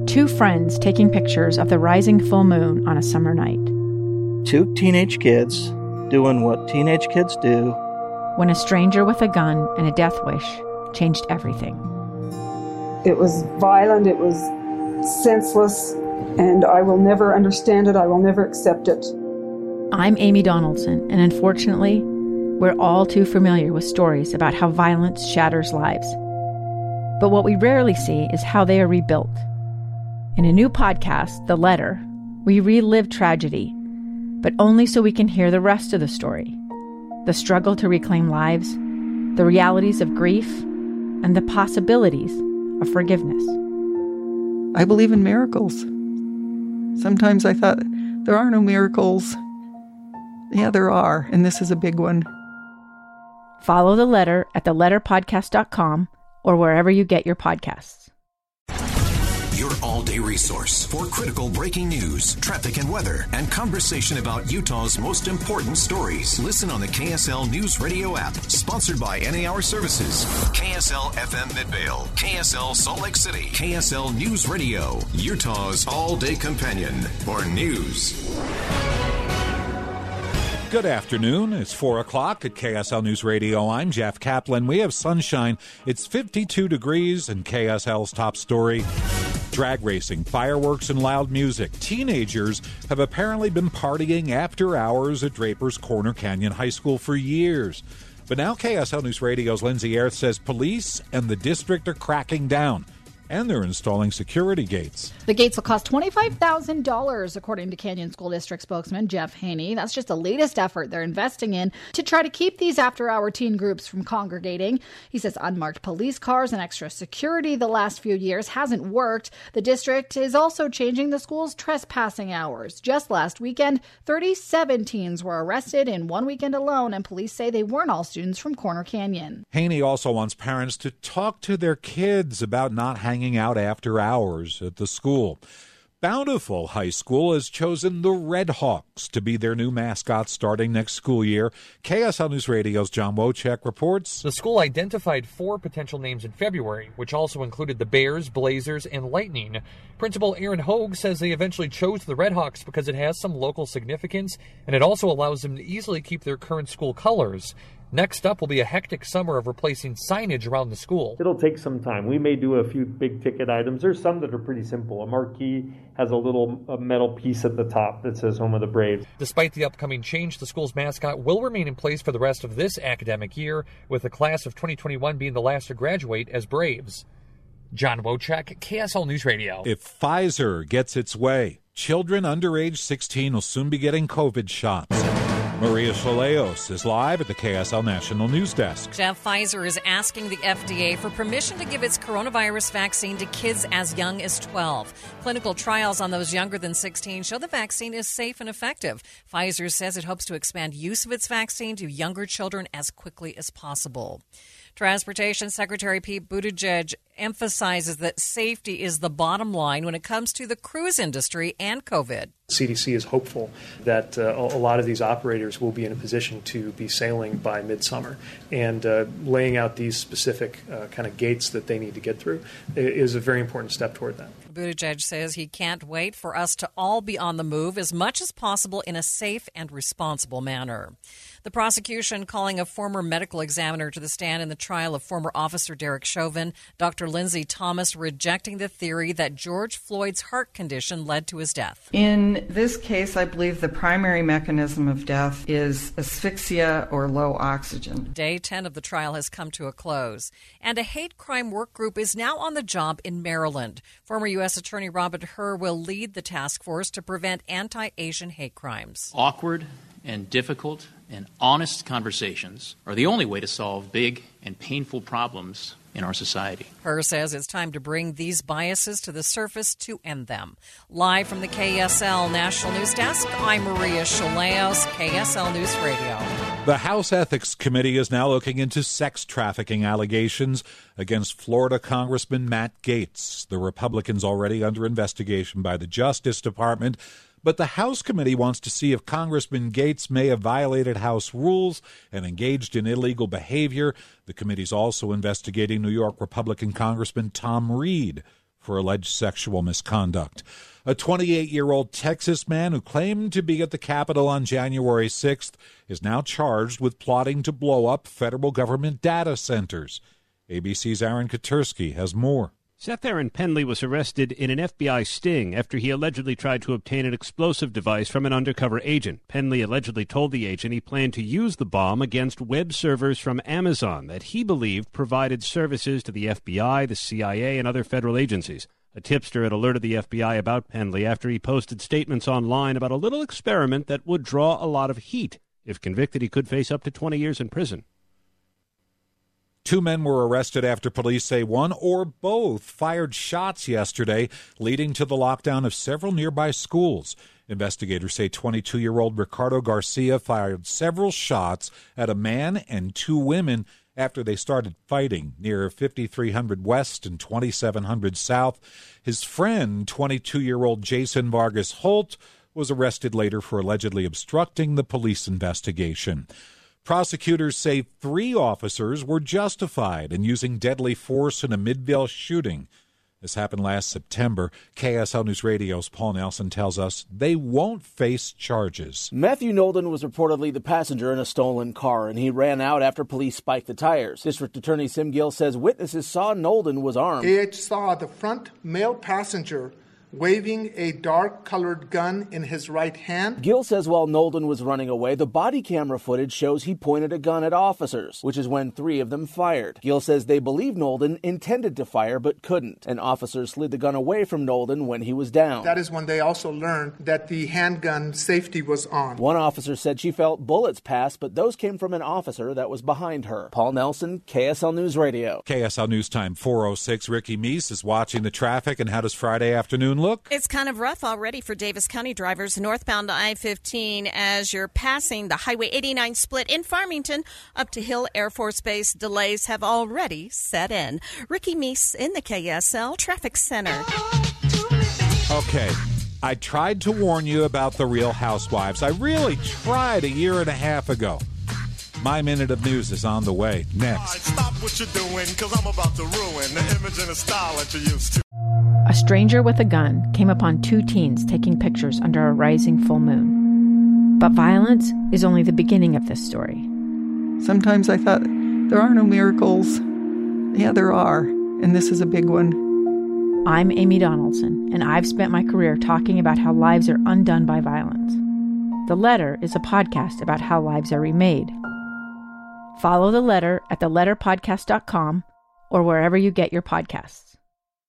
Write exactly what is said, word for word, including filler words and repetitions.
Two friends taking pictures of the rising full moon on a summer night. Two teenage kids doing what teenage kids do. When a stranger with a gun and a death wish changed everything. It was violent, it was senseless, and I will never understand it, I will never accept it. I'm Amy Donaldson, and unfortunately, we're all too familiar with stories about how violence shatters lives. But what we rarely see is how they are rebuilt. In a new podcast, The Letter, we relive tragedy, but only so we can hear the rest of the story. The struggle to reclaim lives, the realities of grief, and the possibilities of forgiveness. I believe in miracles. Sometimes I thought, there are no miracles. Yeah, there are, and this is a big one. Follow The Letter at the letter podcast dot com or wherever you get your podcasts. Your all-day resource for critical breaking news, traffic and weather, and conversation about Utah's most important stories. Listen on the K S L News Radio app, sponsored by N A R Services, K S L F M Midvale, K S L Salt Lake City, K S L News Radio, Utah's all-day companion for news. Good afternoon. It's four o'clock at K S L News Radio. I'm Jeff Kaplan. We have sunshine. It's fifty-two degrees, and K S L's top story: drag racing, fireworks, and loud music. Teenagers have apparently been partying after hours at Draper's Corner Canyon High School for years. But now K S L News Radio's Lindsay Airth says police and the district are cracking down, and they're installing security gates. The gates will cost twenty-five thousand dollars, according to Canyon School District spokesman Jeff Haney. That's just the latest effort they're investing in to try to keep these after-hour teen groups from congregating. He says unmarked police cars and extra security the last few years hasn't worked. The district is also changing the school's trespassing hours. Just last weekend, thirty-seven teens were arrested in one weekend alone, and police say they weren't all students from Corner Canyon. Haney also wants parents to talk to their kids about not hanging out after hours at the school. Bountiful High School has chosen the Red Hawks to be their new mascot starting next school year. K S L News Radio's John Wojcik reports. The school identified four potential names in February, which also included the Bears, Blazers, and Lightning. Principal Aaron Hogue says they eventually chose the Red Hawks because it has some local significance, and it also allows them to easily keep their current school colors. Next up will be a hectic summer of replacing signage around the school. It'll take some time. We may do a few big ticket items. There's some that are pretty simple. A marquee has a little a metal piece at the top that says Home of the Braves. Despite the upcoming change, the school's mascot will remain in place for the rest of this academic year, with the class of twenty twenty-one being the last to graduate as Braves. John Wojcik, K S L News Radio. If Pfizer gets its way, children under age sixteen will soon be getting COVID shots. Maria Chaleos is live at the K S L National News Desk. Jeff, Pfizer is asking the F D A for permission to give its coronavirus vaccine to kids as young as twelve. Clinical trials on those younger than sixteen show the vaccine is safe and effective. Pfizer says it hopes to expand use of its vaccine to younger children as quickly as possible. Transportation Secretary Pete Buttigieg emphasizes that safety is the bottom line when it comes to the cruise industry and COVID. C D C is hopeful that uh, a lot of these operators will be in a position to be sailing by midsummer, and uh, laying out these specific uh, kind of gates that they need to get through is a very important step toward that. Buttigieg says he can't wait for us to all be on the move as much as possible in a safe and responsible manner. The prosecution calling a former medical examiner to the stand in the trial of former officer Derek Chauvin. Doctor Lindsay Thomas rejecting the theory that George Floyd's heart condition led to his death. In this case, I believe the primary mechanism of death is asphyxia or low oxygen. Day ten of the trial has come to a close, and a hate crime work group is now on the job in Maryland. Former U S Attorney Robert Hur will lead the task force to prevent anti-Asian hate crimes. Awkward and difficult and honest conversations are the only way to solve big and painful problems in our society. Hur says it's time to bring these biases to the surface to end them. Live from the K S L National News Desk, I'm Maria Chaleos, K S L News Radio. The House Ethics Committee is now looking into sex trafficking allegations against Florida Congressman Matt Gaetz. The Republican's already under investigation by the Justice Department, but the House Committee wants to see if Congressman Gaetz may have violated House rules and engaged in illegal behavior. The committee's also investigating New York Republican Congressman Tom Reed for alleged sexual misconduct. A twenty-eight-year-old Texas man who claimed to be at the Capitol on January sixth is now charged with plotting to blow up federal government data centers. A B C's Aaron Katersky has more. Seth Aaron Penley was arrested in an F B I sting after he allegedly tried to obtain an explosive device from an undercover agent. Penley allegedly told the agent he planned to use the bomb against web servers from Amazon that he believed provided services to the F B I, the C I A, and other federal agencies. A tipster had alerted the F B I about Penley after he posted statements online about a little experiment that would draw a lot of heat. If convicted, he could face up to twenty years in prison. Two men were arrested after police say one or both fired shots yesterday, leading to the lockdown of several nearby schools. Investigators say twenty-two-year-old Ricardo Garcia fired several shots at a man and two women after they started fighting near fifty-three hundred West and twenty-seven hundred South. His friend, twenty-two-year-old Jason Vargas Holt, was arrested later for allegedly obstructing the police investigation. Prosecutors say three officers were justified in using deadly force in a Midvale shooting. This happened last September. K S L News Radio's Paul Nelson tells us they won't face charges. Matthew Nolden was reportedly the passenger in a stolen car, and he ran out after police spiked the tires. District Attorney Sim Gill says witnesses saw Nolden was armed. A H saw the front male passenger waving a dark-colored gun in his right hand. Gill says while Nolden was running away, the body camera footage shows he pointed a gun at officers, which is when three of them fired. Gill says they believe Nolden intended to fire but couldn't, and officers slid the gun away from Nolden when he was down. That is when they also learned that the handgun safety was on. One officer said she felt bullets pass, but those came from an officer that was behind her. Paul Nelson, K S L News Radio. K S L News Time four oh six. Ricky Meese is watching the traffic, and how does Friday afternoon look? It's kind of rough already for Davis County drivers northbound I fifteen as you're passing the Highway eighty-nine split in Farmington up to Hill Air Force Base. Delays have already set in. Ricky Meese in the K S L Traffic Center. Okay, I tried to warn you about the Real Housewives. I really tried a year and a half ago. My Minute of News is on the way next. Stop what you're doing, because I'm about to ruin the image and the style that you used to. A stranger with a gun came upon two teens taking pictures under a rising full moon. But violence is only the beginning of this story. Sometimes I thought, there are no miracles. Yeah, there are, and this is a big one. I'm Amy Donaldson, and I've spent my career talking about how lives are undone by violence. The Letter is a podcast about how lives are remade. Follow The Letter at the letter podcast dot com or wherever you get your podcasts.